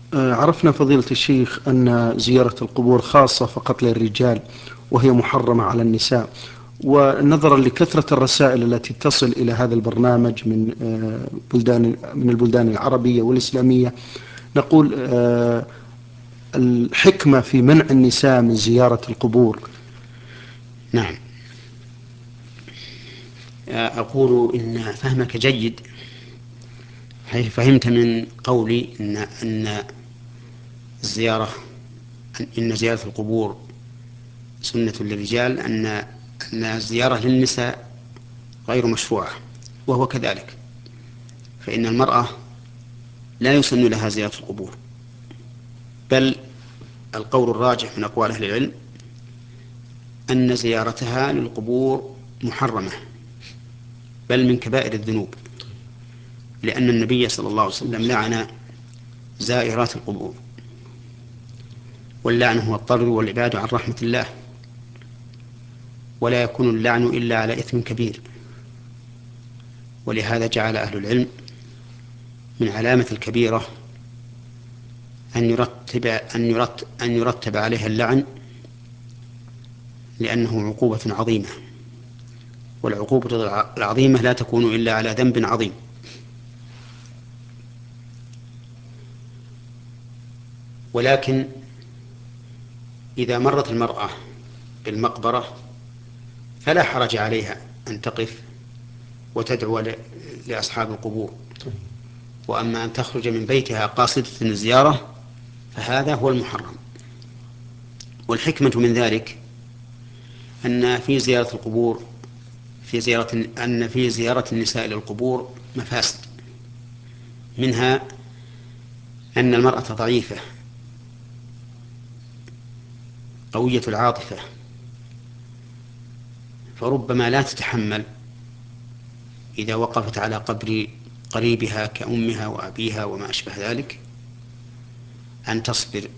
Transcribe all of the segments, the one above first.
عرفنا فضيلة الشيخ أن زيارة القبور خاصة فقط للرجال وهي محرمة على النساء، ونظرا لكثرة الرسائل التي تصل إلى هذا البرنامج من البلدان العربية والإسلامية، نقول الحكمة في منع النساء من زيارة القبور. نعم، أقول إن فهمك جيد، حيث فهمت من قولي أن الزيارة إن زيارة القبور سنة للرجال، أن الزيارة للنساء غير مشروعة، وهو كذلك، فإن المرأة لا يسن لها زيارة القبور، بل القول الراجح من أقوال أهل العلم أن زيارتها للقبور محرمة، بل من كبائر الذنوب، لأن النبي صلى الله عليه وسلم لعن زائرات القبور، واللعن هو الطرد والإبعاد عن رحمة الله، ولا يكون اللعن إلا على إثم كبير. ولهذا جعل أهل العلم من علامة الكبيرة أن يرتب عليها اللعن، لأنه عقوبة عظيمة، والعقوبة العظيمة لا تكون إلا على ذنب عظيم. ولكن إذا مرت المرأة بالمقبرة فلا حرج عليها أن تقف وتدعو لأصحاب القبور، وأما أن تخرج من بيتها قاصدة الزيارة فهذا هو المحرم. والحكمة من ذلك أن في زيارة القبور في زيارة النساء للقبور مفاسد، منها أن المرأة ضعيفة قوية العاطفة، فربما لا تتحمل إذا وقفت على قبر قريبها كأمها وأبيها وما أشبه ذلك أن تصبر،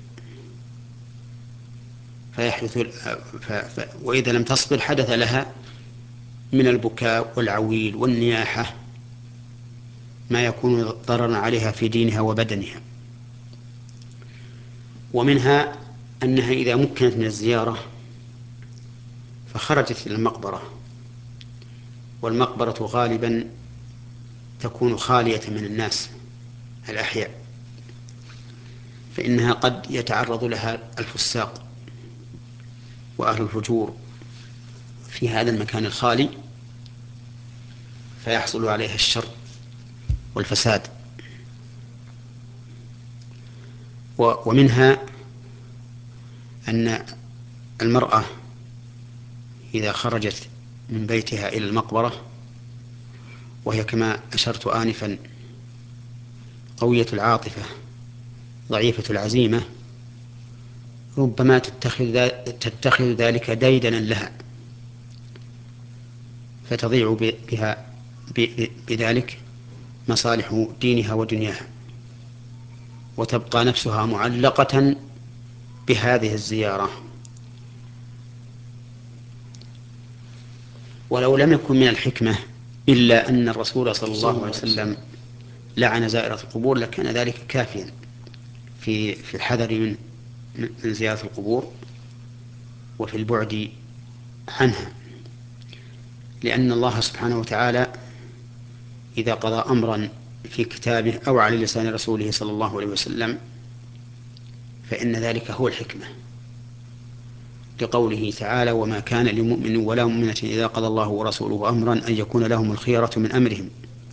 وإذا لم تصبر حدث لها من البكاء والعويل والنياحة ما يكون ضررا عليها في دينها وبدنها. ومنها أنها إذا مكنت من الزيارة فخرجت إلى المقبرة، والمقبرة غالبا تكون خالية من الناس الأحياء، فإنها قد يتعرض لها الفساق وأهل الفجور في هذا المكان الخالي، فيحصل عليها الشر والفساد. ومنها أن المرأة إذا خرجت من بيتها إلى المقبرة وهي كما أشرت آنفا قوية العاطفة ضعيفة العزيمة، ربما تتخذ ذلك ديدنا لها، فتضيع بذلك مصالح دينها ودنياها، وتبقى نفسها معلقة بهذه الزيارة. ولو لم يكن من الحكمة إلا أن الرسول صلى الله عليه وسلم لعن زائرة القبور لكان ذلك كافيا في الحذر من زيارة القبور وفي البعد عنها، لأن الله سبحانه وتعالى إذا قضى أمرا في كتابه أو على لسان رسوله صلى الله عليه وسلم فإن ذلك هو الحكمة، لقوله تعالى: وما كان لمؤمن ولا مؤمنة إذا قضى الله ورسوله أمرا أن يكون لهم الخيرة من أمرهم.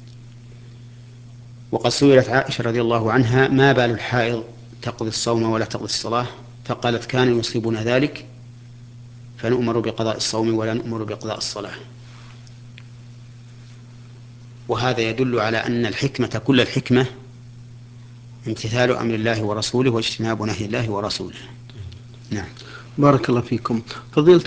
وقد سئلت عائشة رضي الله عنها: ما بال الحائض تقضي الصوم ولا تقضي الصلاة؟ فقالت: كان يصيبنا ذلك فنؤمر بقضاء الصوم ولا نؤمر بقضاء الصلاة. وهذا يدل على أن الحكمة كل الحكمة امتثال أمر الله ورسوله واجتناب نهي الله ورسوله. نعم. بارك الله فيكم فضيلة